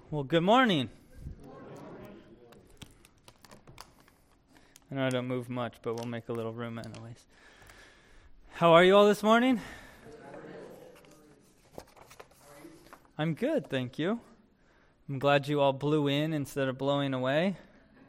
Well, good morning. I know I don't move much, but we'll make a little room anyways. How are you all this morning? I'm good, thank you. I'm glad you all blew in instead of blowing away.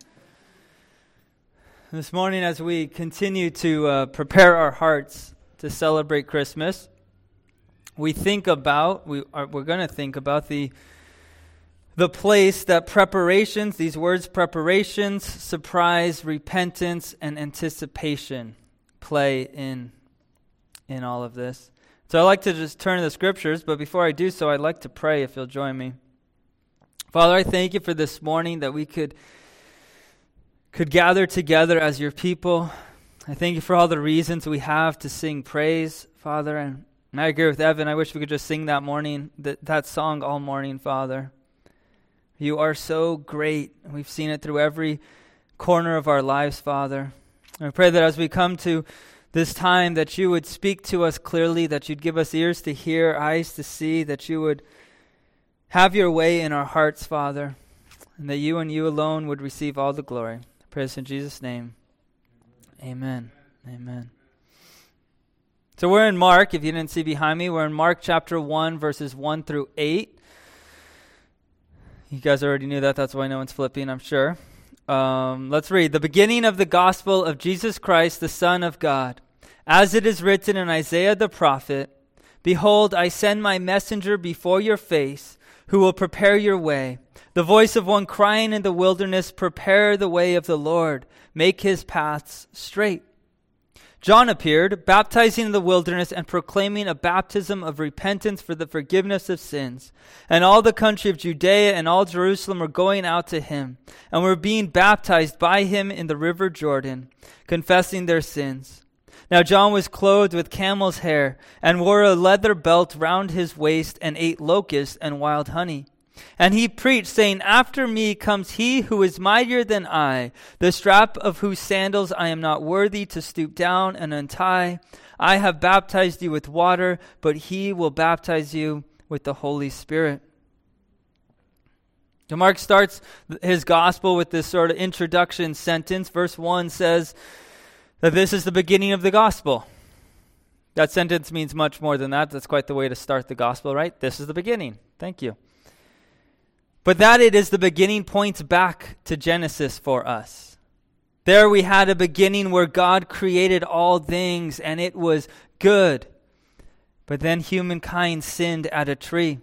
This morning, as we continue to prepare our hearts to celebrate Christmas, we're going to think about the place that preparations, these words preparations, surprise, repentance, and anticipation play in all of this. So I'd like to just turn to the scriptures, but before I do so, I'd like to pray if you'll join me. Father, I thank you for this morning that we could gather together as your people. I thank you for all the reasons we have to sing praise, Father, and I agree with Evan. I wish we could just sing that song all morning, Father. You are so great. We've seen it through every corner of our lives, Father. I pray that as we come to this time that you would speak to us clearly, that you'd give us ears to hear, eyes to see, that you would have your way in our hearts, Father, and that you and you alone would receive all the glory. I pray this in Jesus' name. Amen. Amen. So we're in Mark, if you didn't see behind me, we're in Mark chapter 1, verses 1 through 8. You guys already knew that. That's why no one's flipping, I'm sure. Let's read. The beginning of the gospel of Jesus Christ, the Son of God. As it is written in Isaiah the prophet, "Behold, I send my messenger before your face, who will prepare your way. The voice of one crying in the wilderness, prepare the way of the Lord. Make his paths straight." John appeared, baptizing in the wilderness and proclaiming a baptism of repentance for the forgiveness of sins. And all the country of Judea and all Jerusalem were going out to him, and were being baptized by him in the river Jordan, confessing their sins. Now John was clothed with camel's hair, and wore a leather belt round his waist, and ate locusts and wild honey. And he preached, saying, "After me comes he who is mightier than I, the strap of whose sandals I am not worthy to stoop down and untie. I have baptized you with water, but he will baptize you with the Holy Spirit." So Mark starts his gospel with this sort of introduction sentence. Verse 1 says that this is the beginning of the gospel. That sentence means much more than that. That's quite the way to start the gospel, right? This is the beginning. Thank you. But that it is the beginning points back to Genesis for us. There we had a beginning where God created all things and it was good. But then humankind sinned at a tree.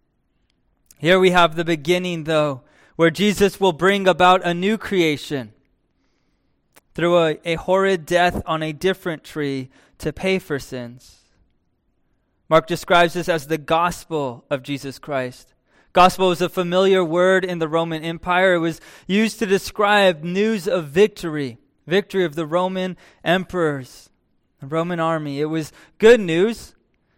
Here we have the beginning, though, where Jesus will bring about a new creation through a horrid death on a different tree to pay for sins. Mark describes this as the gospel of Jesus Christ. Gospel was a familiar word in the Roman Empire. It was used to describe news of victory of the Roman emperors, the Roman army. It was good news.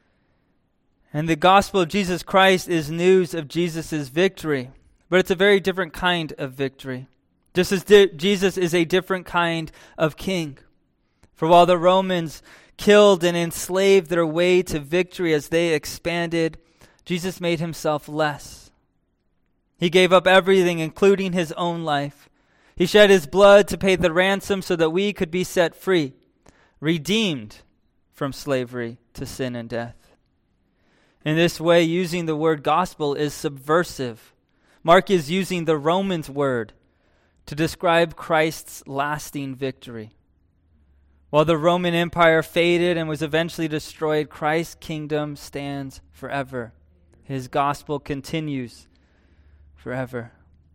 And the gospel of Jesus Christ is news of Jesus' victory. But it's a very different kind of victory. Just as Jesus is a different kind of king. For while the Romans killed and enslaved their way to victory as they expanded, Jesus made himself less. He gave up everything, including his own life. He shed his blood to pay the ransom so that we could be set free, redeemed from slavery to sin and death. In this way, using the word gospel is subversive. Mark is using the Romans word to describe Christ's lasting victory. While the Roman Empire faded and was eventually destroyed, Christ's kingdom stands forever. His gospel continues forever.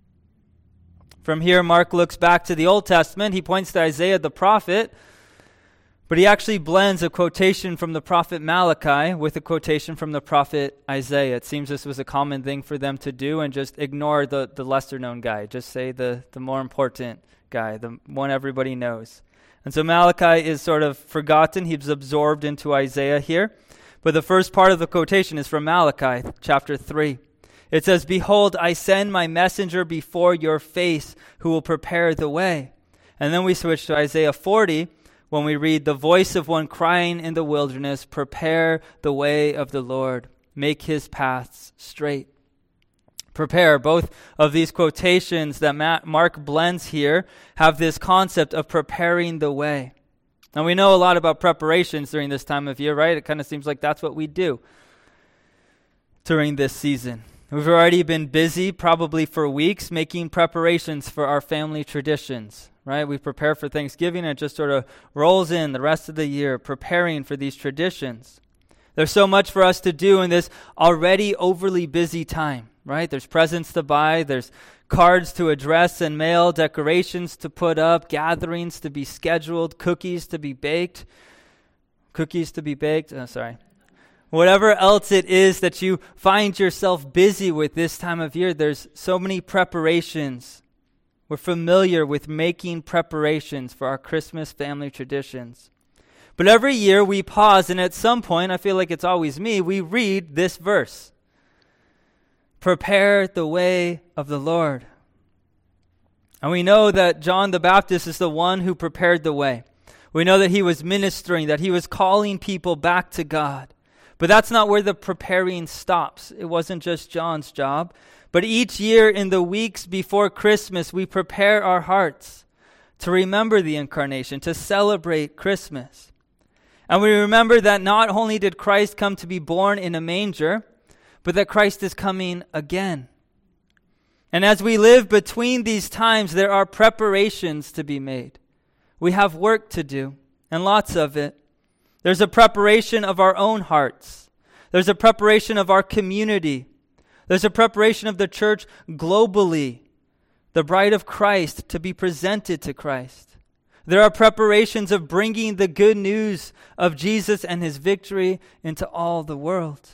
From here, Mark looks back to the Old Testament. He points to Isaiah the prophet, but he actually blends a quotation from the prophet Malachi with a quotation from the prophet Isaiah. It seems this was a common thing for them to do and just ignore the lesser known guy. Just say the more important guy, the one everybody knows. And so Malachi is sort of forgotten. He's absorbed into Isaiah here. But the first part of the quotation is from Malachi chapter 3. It says, "Behold, I send my messenger before your face who will prepare the way." And then we switch to Isaiah 40 when we read, "The voice of one crying in the wilderness, prepare the way of the Lord, make his paths straight." Prepare. Both of these quotations that Mark blends here have this concept of preparing the way. Now, we know a lot about preparations during this time of year, right? It kind of seems like that's what we do during this season. We've already been busy, probably for weeks, making preparations for our family traditions, right? We prepare for Thanksgiving and it just sort of rolls in the rest of the year, preparing for these traditions. There's so much for us to do in this already overly busy time, right? There's presents to buy, there's cards to address and mail, decorations to put up, gatherings to be scheduled, cookies to be baked. Whatever else it is that you find yourself busy with this time of year, there's so many preparations. We're familiar with making preparations for our Christmas family traditions. But every year we pause, and at some point, I feel like it's always me, we read this verse. Prepare the way of the Lord. And we know that John the Baptist is the one who prepared the way. We know that he was ministering, that he was calling people back to God. But that's not where the preparing stops. It wasn't just John's job. But each year in the weeks before Christmas, we prepare our hearts to remember the incarnation, to celebrate Christmas. And we remember that not only did Christ come to be born in a manger, but that Christ is coming again. And as we live between these times, there are preparations to be made. We have work to do, and lots of it. There's a preparation of our own hearts. There's a preparation of our community. There's a preparation of the church globally, the bride of Christ to be presented to Christ. There are preparations of bringing the good news of Jesus and his victory into all the world.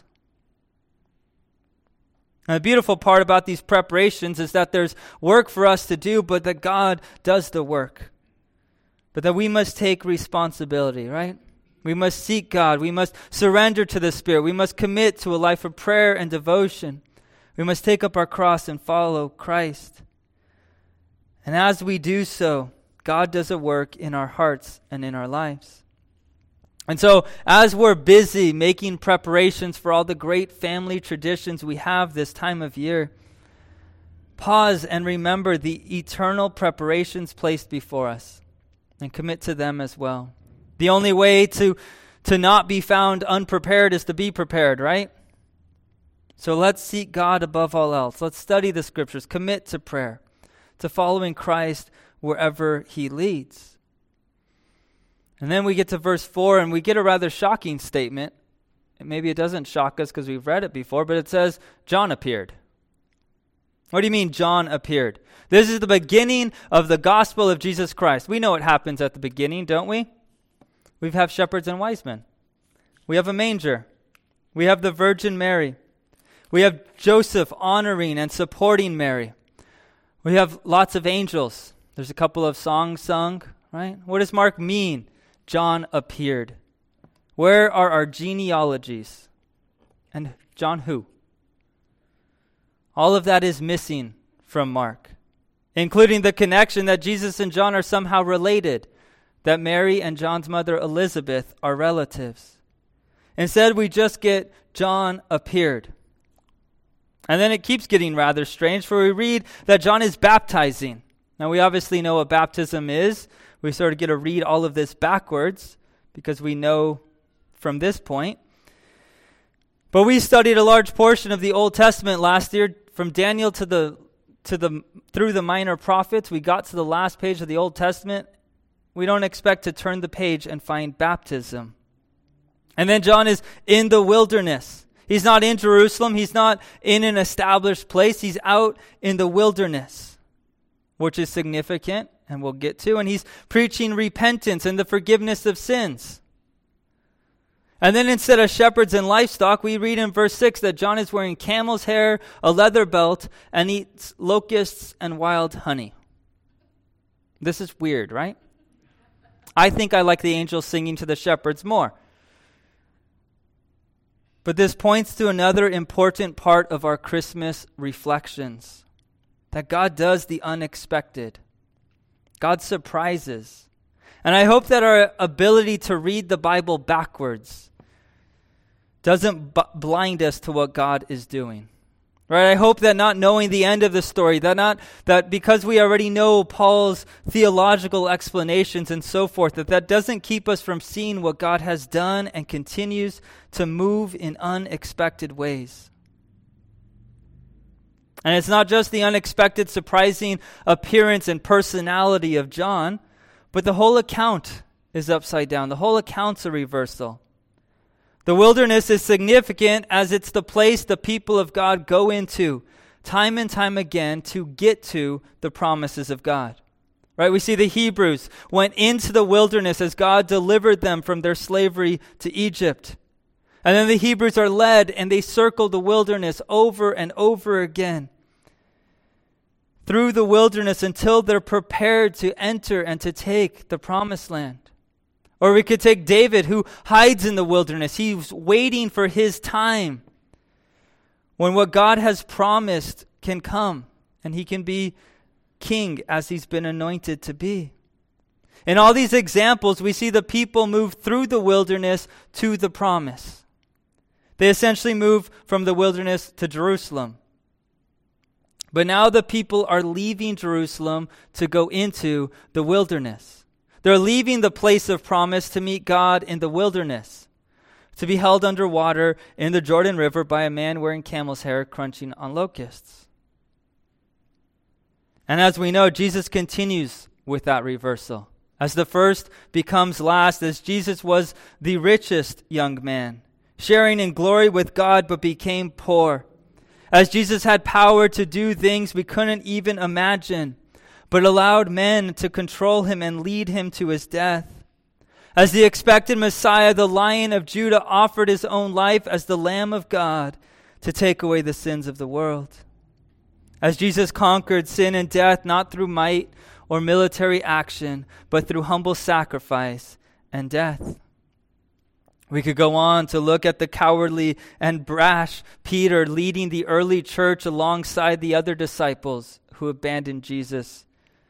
And the beautiful part about these preparations is that there's work for us to do, but that God does the work. But that we must take responsibility, right? We must seek God. We must surrender to the Spirit. We must commit to a life of prayer and devotion. We must take up our cross and follow Christ. And as we do so, God does a work in our hearts and in our lives. And so, as we're busy making preparations for all the great family traditions we have this time of year, pause and remember the eternal preparations placed before us and commit to them as well. The only way to not be found unprepared is to be prepared, right? So let's seek God above all else. Let's study the scriptures, commit to prayer, to following Christ wherever he leads. And then we get to verse 4 and we get a rather shocking statement. And maybe it doesn't shock us because we've read it before, but it says, John appeared. What do you mean John appeared? This is the beginning of the gospel of Jesus Christ. We know what happens at the beginning, don't we? We have shepherds and wise men. We have a manger. We have the Virgin Mary. We have Joseph honoring and supporting Mary. We have lots of angels. There's a couple of songs sung, right? What does Mark mean? John appeared. Where are our genealogies? And John who? All of that is missing from Mark, including the connection that Jesus and John are somehow related, that Mary and John's mother Elizabeth are relatives. Instead, we just get John appeared. And then it keeps getting rather strange, for we read that John is baptizing. Now, we obviously know what baptism is. We sort of get to read all of this backwards because we know from this point. But we studied a large portion of the Old Testament last year, from Daniel through the minor prophets. We got to the last page of the Old Testament. We don't expect to turn the page and find baptism. And then John is in the wilderness. He's not in Jerusalem. He's not in an established place. He's out in the wilderness, which is significant, and we'll get to. And he's preaching repentance and the forgiveness of sins. And then instead of shepherds and livestock, we read in verse 6 that John is wearing camel's hair, a leather belt, and eats locusts and wild honey. This is weird, right? I think I like the angels singing to the shepherds more. But this points to another important part of our Christmas reflections, that God does the unexpected. God surprises. And I hope that our ability to read the Bible backwards doesn't blind us to what God is doing. Right? I hope that not knowing the end of the story, that because we already know Paul's theological explanations and so forth, that doesn't keep us from seeing what God has done and continues to move in unexpected ways. And it's not just the unexpected, surprising appearance and personality of John, but the whole account is upside down. The whole account's a reversal. The wilderness is significant as it's the place the people of God go into time and time again to get to the promises of God. Right? We see the Hebrews went into the wilderness as God delivered them from their slavery to Egypt. And then the Hebrews are led and they circle the wilderness over and over again through the wilderness until they're prepared to enter and to take the promised land. Or we could take David, who hides in the wilderness. He's waiting for his time when what God has promised can come and he can be king as he's been anointed to be. In all these examples, we see the people move through the wilderness to the promise. They essentially move from the wilderness to Jerusalem. But now the people are leaving Jerusalem to go into the wilderness. They're leaving the place of promise to meet God in the wilderness, to be held under water in the Jordan River by a man wearing camel's hair crunching on locusts. And as we know, Jesus continues with that reversal. As the first becomes last, as Jesus was the richest young man, sharing in glory with God but became poor. As Jesus had power to do things we couldn't even imagine, but allowed men to control him and lead him to his death. As the expected Messiah, the Lion of Judah offered his own life as the Lamb of God to take away the sins of the world. As Jesus conquered sin and death not through might or military action, but through humble sacrifice and death. We could go on to look at the cowardly and brash Peter leading the early church alongside the other disciples who abandoned Jesus.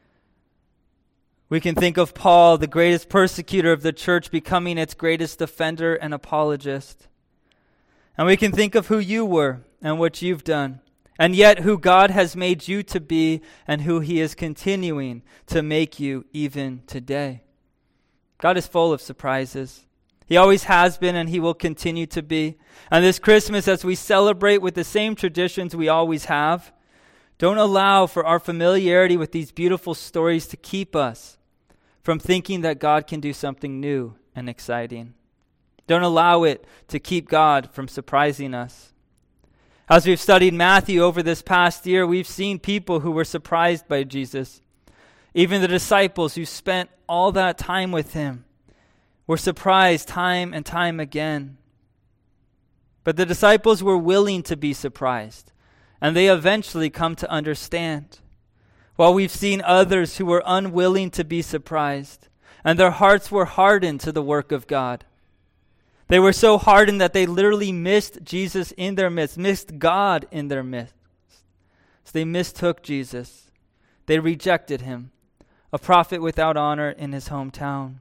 We can think of Paul, the greatest persecutor of the church, becoming its greatest defender and apologist. And we can think of who you were and what you've done, and yet who God has made you to be and who he is continuing to make you even today. God is full of surprises. He always has been and he will continue to be. And this Christmas, as we celebrate with the same traditions we always have, don't allow for our familiarity with these beautiful stories to keep us from thinking that God can do something new and exciting. Don't allow it to keep God from surprising us. As we've studied Matthew over this past year, we've seen people who were surprised by Jesus. Even the disciples who spent all that time with him were surprised time and time again. But the disciples were willing to be surprised, and they eventually come to understand. While we've seen others who were unwilling to be surprised, and their hearts were hardened to the work of God. They were so hardened that they literally missed Jesus in their midst, missed God in their midst. So they mistook Jesus. They rejected him, a prophet without honor in his hometown.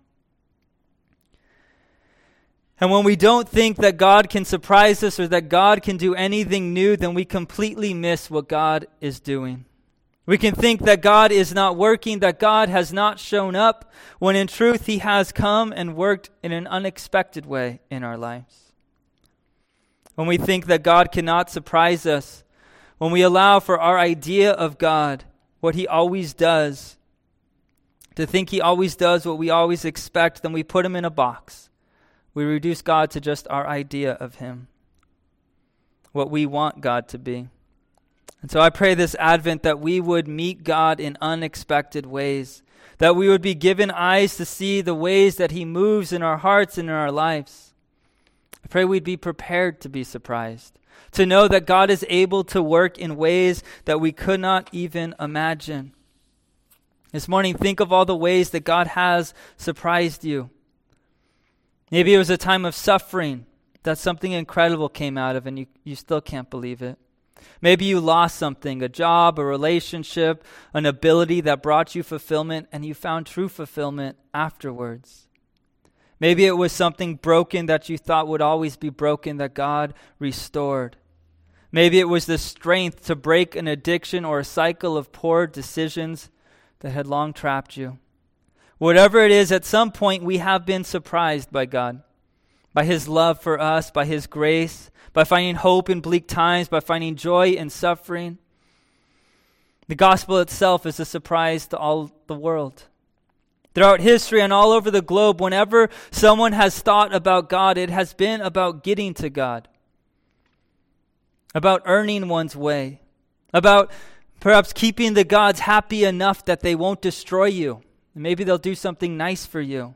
And when we don't think that God can surprise us or that God can do anything new, then we completely miss what God is doing. We can think that God is not working, that God has not shown up, when in truth he has come and worked in an unexpected way in our lives. When we think that God cannot surprise us, when we allow for our idea of God, what he always does, to think he always does what we always expect, then we put him in a box. We reduce God to just our idea of him, what we want God to be. And so I pray this Advent that we would meet God in unexpected ways, that we would be given eyes to see the ways that he moves in our hearts and in our lives. I pray we'd be prepared to be surprised, to know that God is able to work in ways that we could not even imagine. This morning, think of all the ways that God has surprised you. Maybe it was a time of suffering that something incredible came out of and you still can't believe it. Maybe you lost something, a job, a relationship, an ability that brought you fulfillment, and you found true fulfillment afterwards. Maybe it was something broken that you thought would always be broken that God restored. Maybe it was the strength to break an addiction or a cycle of poor decisions that had long trapped you. Whatever it is, at some point we have been surprised by God, by His love for us, by His grace, by finding hope in bleak times, by finding joy in suffering. The gospel itself is a surprise to all the world. Throughout history and all over the globe, whenever someone has thought about God, it has been about getting to God, about earning one's way, about perhaps keeping the gods happy enough that they won't destroy you. Maybe they'll do something nice for you.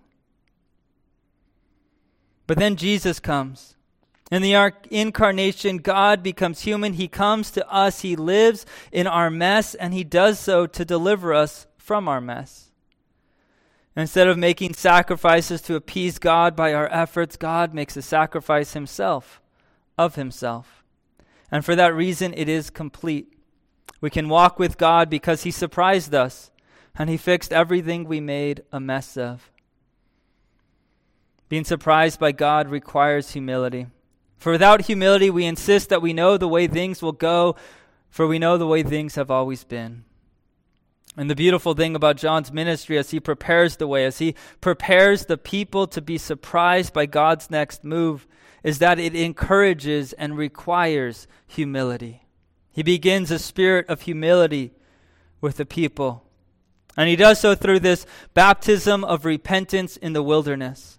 But then Jesus comes. In the incarnation, God becomes human. He comes to us. He lives in our mess, and He does so to deliver us from our mess. Instead of making sacrifices to appease God by our efforts, God makes a sacrifice Himself, of Himself. And for that reason, it is complete. We can walk with God because He surprised us, and He fixed everything we made a mess of. Being surprised by God requires humility. For without humility, we insist that we know the way things will go, for we know the way things have always been. And the beautiful thing about John's ministry as he prepares the way, as he prepares the people to be surprised by God's next move, is that it encourages and requires humility. He begins a spirit of humility with the people. And He does so through this baptism of repentance in the wilderness.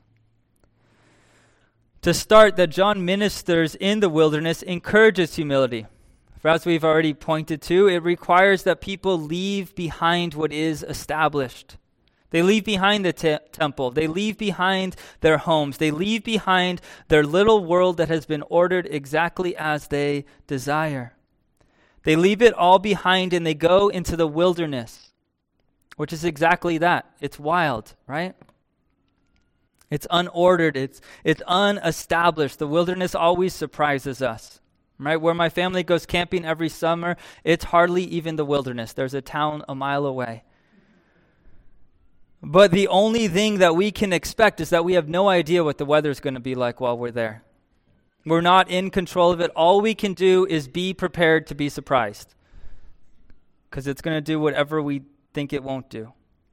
To start, that John ministers in the wilderness encourages humility. For as we've already pointed to, it requires that people leave behind what is established. They leave behind the temple. They leave behind their homes. They leave behind their little world that has been ordered exactly as they desire. They leave it all behind and they go into the wilderness, which is exactly that. It's wild, right? It's unordered. It's unestablished. The wilderness always surprises us. Right, where my family goes camping every summer, it's hardly even the wilderness. There's a town a mile away. But the only thing that we can expect is that we have no idea what the weather's going to be like while we're there. We're not in control of it. All we can do is be prepared to be surprised, because it's going to do whatever we think it won't do.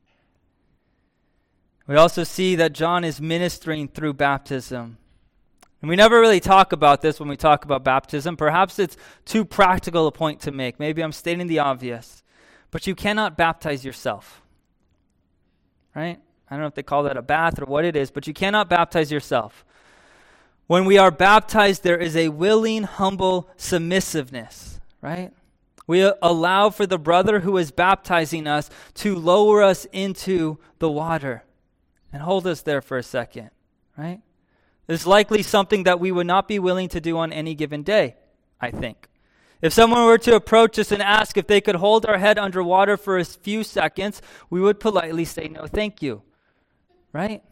We also see that John is ministering through baptism. And we never really talk about this when we talk about baptism. Perhaps it's too practical a point to make. Maybe I'm stating the obvious. But you cannot baptize yourself. Right? I don't know if they call that a bath or what it is, but you cannot baptize yourself. When we are baptized, there is a willing, humble submissiveness. Right? We allow for the brother who is baptizing us to lower us into the water and hold us there for a second. Right? It's likely something that we would not be willing to do on any given day, I think. If someone were to approach us and ask if they could hold our head underwater for a few seconds, we would politely say, no, thank you. Right?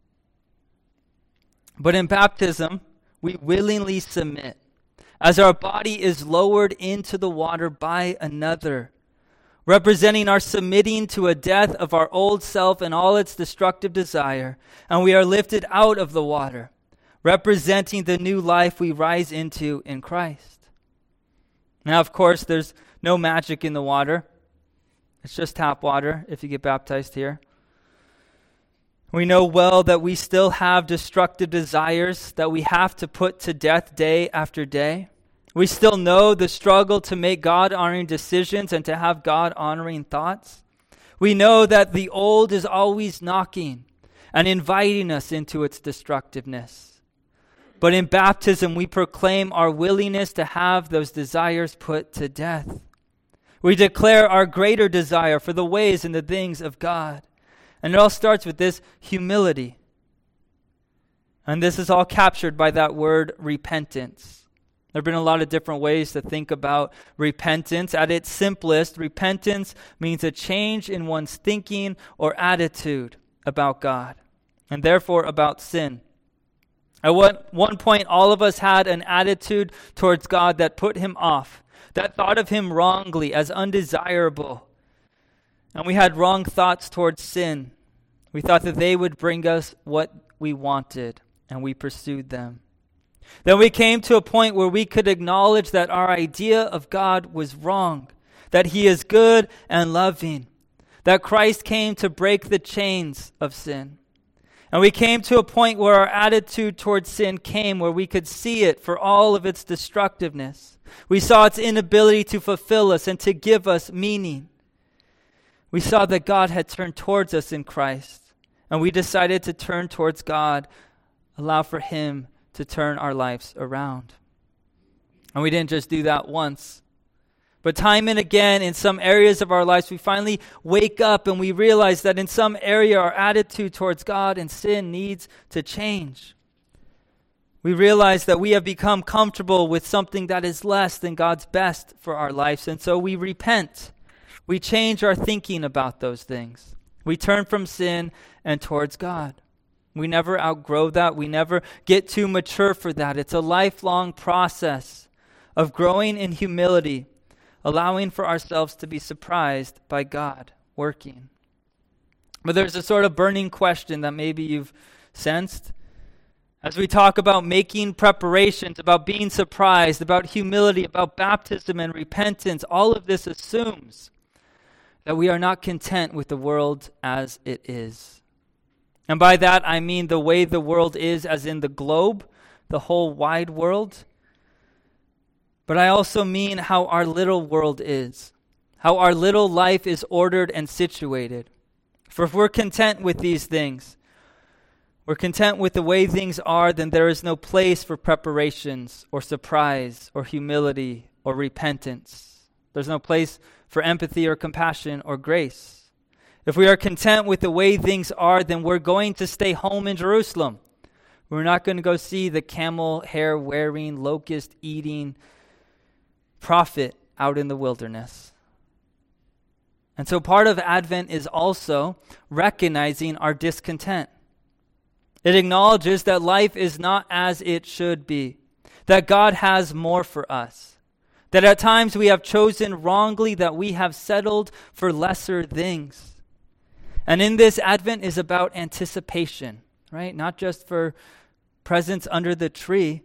But in baptism, we willingly submit as our body is lowered into the water by another, representing our submitting to a death of our old self and all its destructive desire, and we are lifted out of the water, representing the new life we rise into in Christ. Now, of course, there's no magic in the water. It's just tap water if you get baptized here. We know well that we still have destructive desires that we have to put to death day after day. We still know the struggle to make God-honoring decisions and to have God-honoring thoughts. We know that the old is always knocking and inviting us into its destructiveness. But in baptism, we proclaim our willingness to have those desires put to death. We declare our greater desire for the ways and the things of God. And it all starts with this humility. And this is all captured by that word repentance. There have been a lot of different ways to think about repentance. At its simplest, repentance means a change in one's thinking or attitude about God, and therefore about sin. At one point, all of us had an attitude towards God that put Him off, that thought of Him wrongly as undesirable. And we had wrong thoughts towards sin. We thought that they would bring us what we wanted, and we pursued them. Then we came to a point where we could acknowledge that our idea of God was wrong, that he is good and loving, that Christ came to break the chains of sin. And we came to a point where our attitude towards sin came, where we could see it for all of its destructiveness. We saw its inability to fulfill us and to give us meaning. We saw that God had turned towards us in Christ, and we decided to turn towards God, allow for him to turn our lives around. And we didn't just do that once. But time and again, in some areas of our lives, we finally wake up and we realize that in some area, our attitude towards God and sin needs to change. We realize that we have become comfortable with something that is less than God's best for our lives. And so we repent. We change our thinking about those things. We turn from sin and towards God. We never outgrow that. We never get too mature for that. It's a lifelong process of growing in humility, allowing for ourselves to be surprised by God working. But there's a sort of burning question that maybe you've sensed. As we talk about making preparations, about being surprised, about humility, about baptism and repentance, all of this assumes that we are not content with the world as it is. And by that I mean the way the world is as in the globe, the whole wide world. But I also mean how our little world is, how our little life is ordered and situated. For if we're content with these things, we're content with the way things are, then there is no place for preparations or surprise or humility or repentance. There's no place for empathy or compassion or grace. If we are content with the way things are, then we're going to stay home in Jerusalem. We're not going to go see the camel hair wearing, locust eating prophet out in the wilderness. And so part of Advent is also recognizing our discontent. It acknowledges that life is not as it should be, that God has more for us, that at times we have chosen wrongly, that we have settled for lesser things. And in this, Advent is about anticipation, right? Not just for presents under the tree,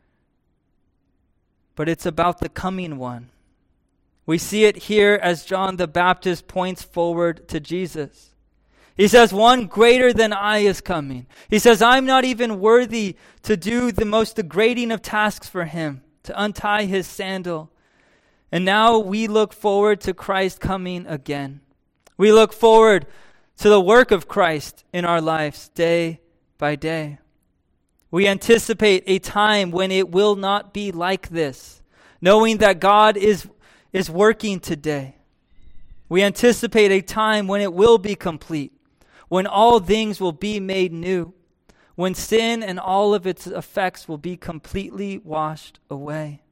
but it's about the coming one. We see it here as John the Baptist points forward to Jesus. He says, one greater than I is coming. He says, I'm not even worthy to do the most degrading of tasks for him, to untie his sandal. And now we look forward to Christ coming again. We look forward to the work of Christ in our lives day by day. We anticipate a time when it will not be like this, knowing that God is working today. We anticipate a time when it will be complete, when all things will be made new, when sin and all of its effects will be completely washed away.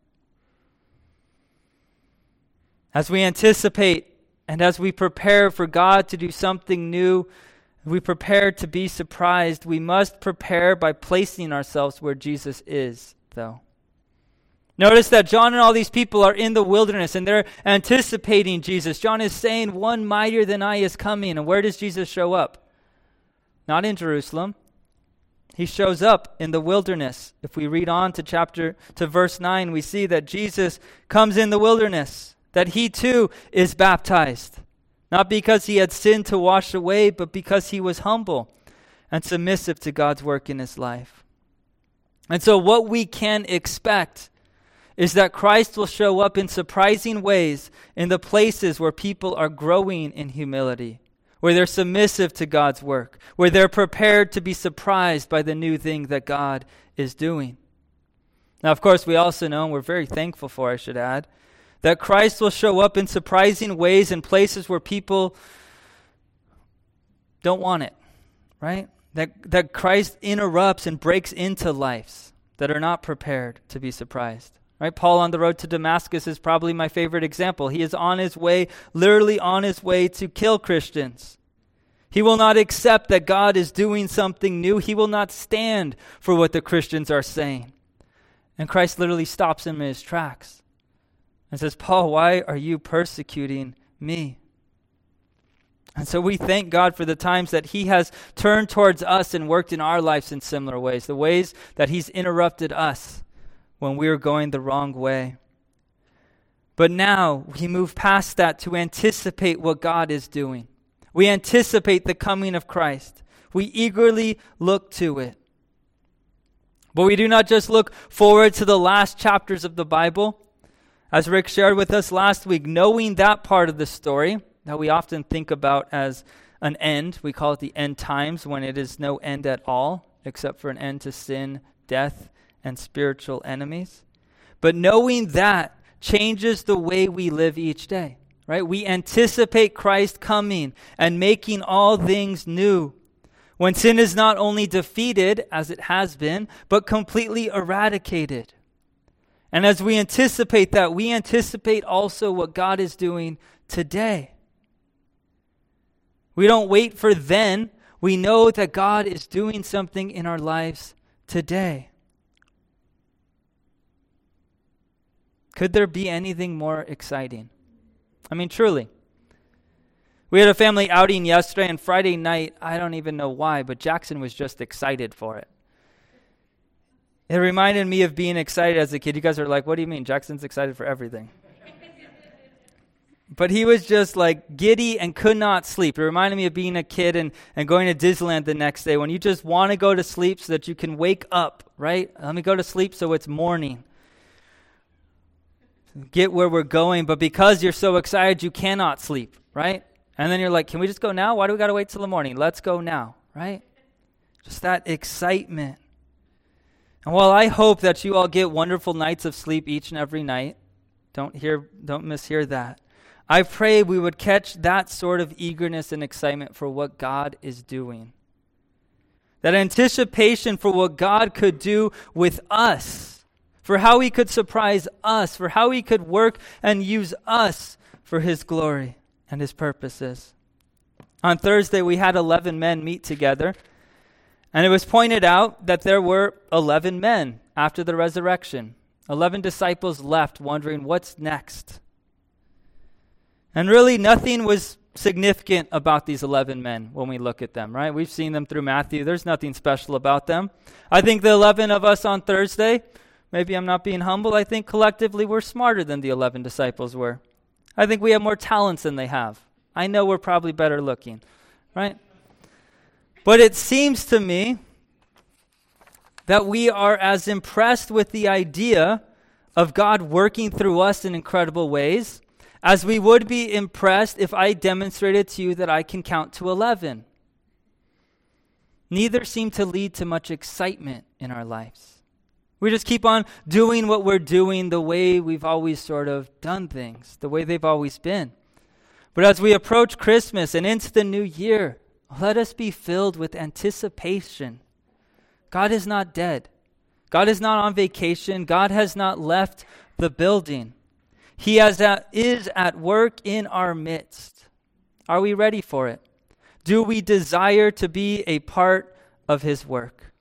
As we anticipate and as we prepare for God to do something new, we prepare to be surprised. We must prepare by placing ourselves where Jesus is, though. Notice that John and all these people are in the wilderness and they're anticipating Jesus. John is saying, one mightier than I is coming. And where does Jesus show up? Not in Jerusalem. He shows up in the wilderness. If we read on to verse 9, we see that Jesus comes in the wilderness, that he too is baptized. Not because he had sin to wash away, but because he was humble and submissive to God's work in his life. And so what we can expect is that Christ will show up in surprising ways in the places where people are growing in humility, where they're submissive to God's work, where they're prepared to be surprised by the new thing that God is doing. Now, of course, we also know, and we're very thankful for, I should add, that Christ will show up in surprising ways in places where people don't want it, right? That Christ interrupts and breaks into lives that are not prepared to be surprised, right? Paul on the road to Damascus is probably my favorite example. He is on his way, literally on his way to kill Christians. He will not accept that God is doing something new. He will not stand for what the Christians are saying. And Christ literally stops him in his tracks and says, Paul, why are you persecuting me? And so we thank God for the times that he has turned towards us and worked in our lives in similar ways, the ways that he's interrupted us when we were going the wrong way. But now we move past that to anticipate what God is doing. We anticipate the coming of Christ. We eagerly look to it. But we do not just look forward to the last chapters of the Bible. As Rick shared with us last week, knowing that part of the story that we often think about as an end, we call it the end times, when it is no end at all, except for an end to sin, death, and spiritual enemies. But knowing that changes the way we live each day, right? We anticipate Christ coming and making all things new. When sin is not only defeated, as it has been, but completely eradicated. And as we anticipate that, we anticipate also what God is doing today. We don't wait for then. We know that God is doing something in our lives today. Could there be anything more exciting? I mean, truly. We had a family outing yesterday, and Friday night, I don't even know why, but Jackson was just excited for it. It reminded me of being excited as a kid. You guys are like, what do you mean? Jackson's excited for everything. But he was just like giddy and could not sleep. It reminded me of being a kid and going to Disneyland the next day when you just want to go to sleep so that you can wake up, right? Let me go to sleep so it's morning. Get where we're going, but because you're so excited, you cannot sleep, right? And then you're like, can we just go now? Why do we got to wait till the morning? Let's go now, right? Just that excitement. And while I hope that you all get wonderful nights of sleep each and every night, don't mishear that. I pray we would catch that sort of eagerness and excitement for what God is doing. That anticipation for what God could do with us, for how he could surprise us, for how he could work and use us for his glory and his purposes. On Thursday, we had 11 men meet together, and it was pointed out that there were 11 men after the resurrection. 11 disciples left wondering what's next. And really nothing was significant about these 11 men when we look at them, right? We've seen them through Matthew. There's nothing special about them. I think the 11 of us on Thursday, maybe I'm not being humble, I think collectively we're smarter than the 11 disciples were. I think we have more talents than they have. I know we're probably better looking, right? But it seems to me that we are as impressed with the idea of God working through us in incredible ways as we would be impressed if I demonstrated to you that I can count to 11. Neither seem to lead to much excitement in our lives. We just keep on doing what we're doing the way we've always sort of done things, the way they've always been. But as we approach Christmas and into the new year, let us be filled with anticipation. God is not dead. God is not on vacation. God has not left the building. He is at work in our midst. Are we ready for it? Do we desire to be a part of his work?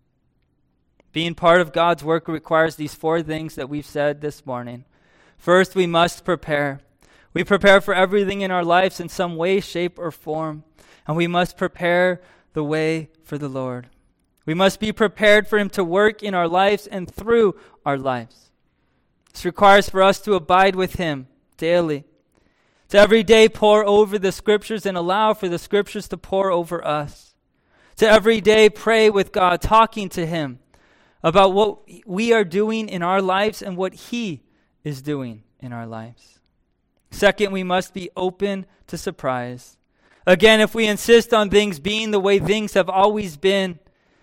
Being part of God's work requires these 4 things that we've said this morning. First, we must prepare. We prepare for everything in our lives in some way, shape, or form. And we must prepare the way for the Lord. We must be prepared for him to work in our lives and through our lives. This requires for us to abide with him daily. To every day pour over the scriptures and allow for the scriptures to pour over us. To every day pray with God, talking to him about what we are doing in our lives and what he is doing in our lives. Second, we must be open to surprise. Again, if we insist on things being the way things have always been,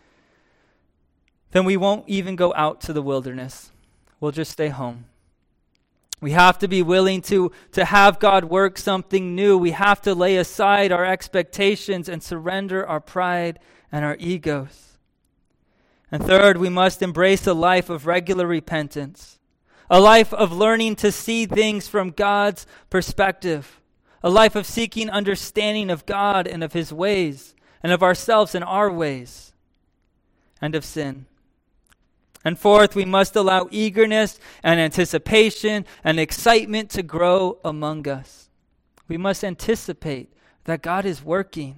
then we won't even go out to the wilderness. We'll just stay home. We have to be willing to have God work something new. We have to lay aside our expectations and surrender our pride and our egos. And third, we must embrace a life of regular repentance, a life of learning to see things from God's perspective, a life of seeking understanding of God and of his ways, and of ourselves and our ways, and of sin. And fourth, we must allow eagerness and anticipation and excitement to grow among us. We must anticipate that God is working.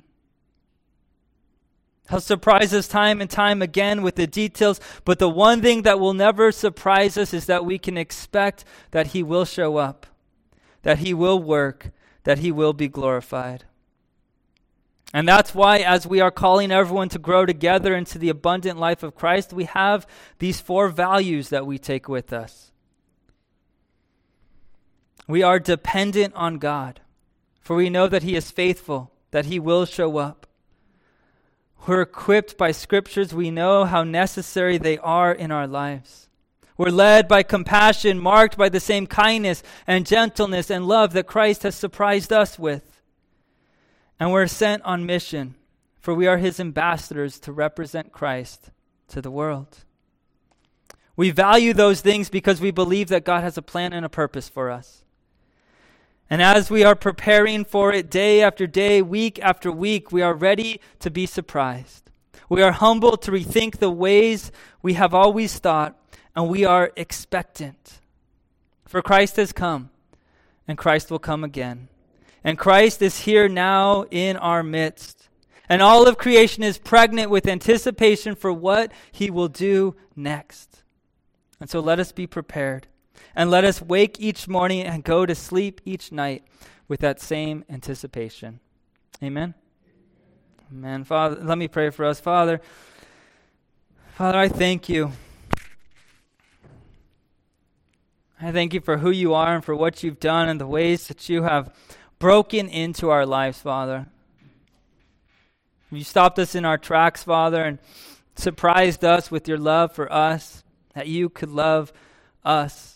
He'll surprise us time and time again with the details, but the one thing that will never surprise us is that we can expect that he will show up, that he will work, that he will be glorified. And that's why, as we are calling everyone to grow together into the abundant life of Christ, we have these 4 values that we take with us. We are dependent on God, for we know that he is faithful, that he will show up. We're equipped by scriptures. We know how necessary they are in our lives. We're led by compassion, marked by the same kindness and gentleness and love that Christ has surprised us with. And we're sent on mission, for we are his ambassadors to represent Christ to the world. We value those things because we believe that God has a plan and a purpose for us. And as we are preparing for it day after day, week after week, we are ready to be surprised. We are humbled to rethink the ways we have always thought, and we are expectant. For Christ has come, and Christ will come again. And Christ is here now in our midst. And all of creation is pregnant with anticipation for what he will do next. And so let us be prepared. And let us wake each morning and go to sleep each night with that same anticipation. Amen? Amen. Father, let me pray for us. Father, I thank you. I thank you for who you are and for what you've done and the ways that you have broken into our lives, Father. You stopped us in our tracks, Father, and surprised us with your love for us, that you could love us.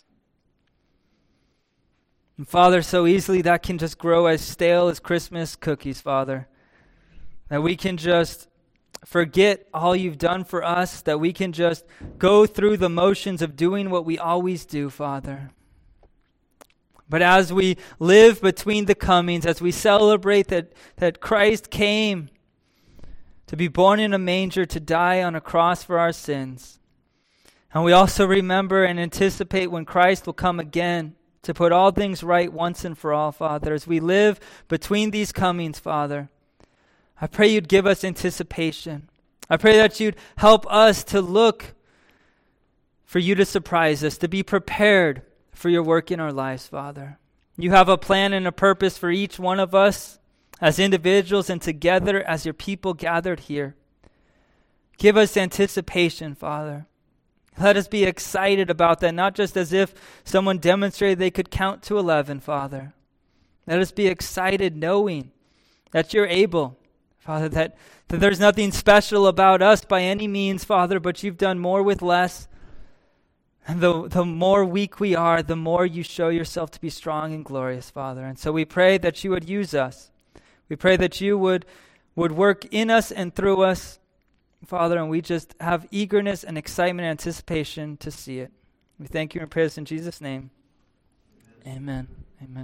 And Father, so easily that can just grow as stale as Christmas cookies, Father. That we can just forget all you've done for us, that we can just go through the motions of doing what we always do, Father. But as we live between the comings, as we celebrate that Christ came to be born in a manger, to die on a cross for our sins, and we also remember and anticipate when Christ will come again, to put all things right once and for all, Father. As we live between these comings, Father, I pray you'd give us anticipation. I pray that you'd help us to look for you to surprise us, to be prepared for your work in our lives, Father. You have a plan and a purpose for each one of us as individuals and together as your people gathered here. Give us anticipation, Father. Let us be excited about that, not just as if someone demonstrated they could count to 11, Father. Let us be excited knowing that you're able, Father, that there's nothing special about us by any means, Father, but you've done more with less. And the more weak we are, the more you show yourself to be strong and glorious, Father. And so we pray that you would use us. We pray that you would work in us and through us, Father, and we just have eagerness and excitement and anticipation to see it. We thank you and praise in Jesus' name. Amen.